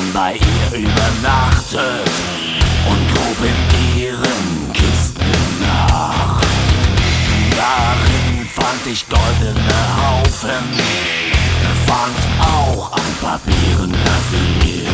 bei ihr übernachtet und grub in ihren Kisten nach. Darin fand ich goldene Haufen, fand auch an Papieren viel.